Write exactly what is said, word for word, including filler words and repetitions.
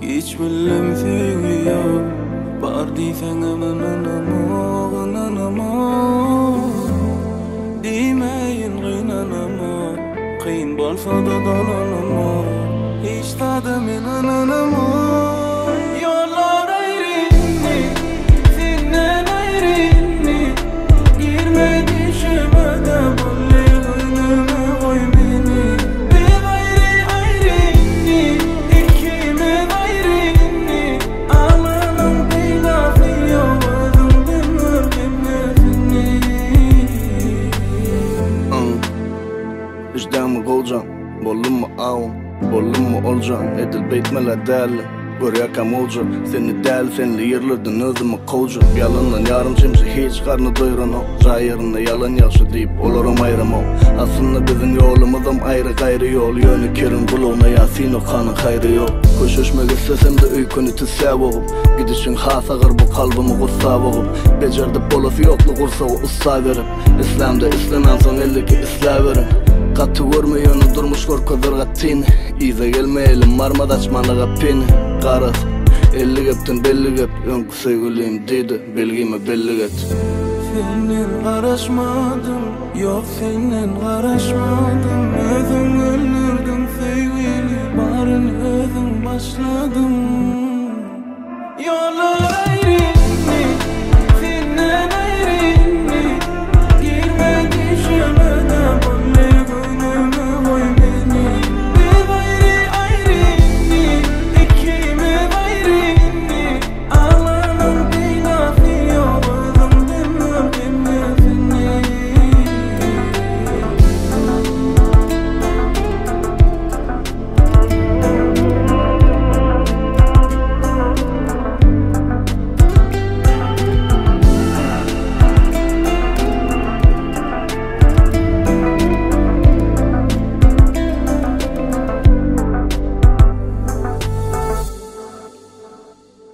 hiç billim sevgi yok. Bar deysen ananamı, ananamı demeyin gıynanamı, kıyın bolsa da dolanamı, hiç tadı men ananamı. Yollar ayrı senden ayrı, girme düşüme de bolle gönlüme koy beni. Bir ayrı ayrı ikimiz ayrı, ağlanan telafi yok özümden örgümesini. İşdamı kolcan, bollum mu ağım, bollum mu olcan, edil beytmele değerli. Görüyakam olca, seni değil senli yerlerden özümü kolca. Yalanlan yarım çimşi hiç karnı doyuran o, rayırında yalan yaşı deyip olurum ayrım o. Aslında bizim yolumuzum ayrı gayrı yol, yönü kerin kulağına yasin o kanın hayrı yok. Koşuşmak istesem de öykünü tüsev oğum, gidişin has ağır bu kalbimi gussav oğum. Becerdi bolası yoklu kursa o ıssa verip, İslam'da İslam'dan elli ki isla verin. Katı görmeyonu durmuş korkudur gatini, İze gelmeyelim marmadaçmalığa peni. Qaras, elli geptin belli gep, önkü sevgiliyim dedi, belgime belli get. Senden qarashmadım, yok senden qarashmadım, özün öldürdün sevgili, barın özün başladım. Yollar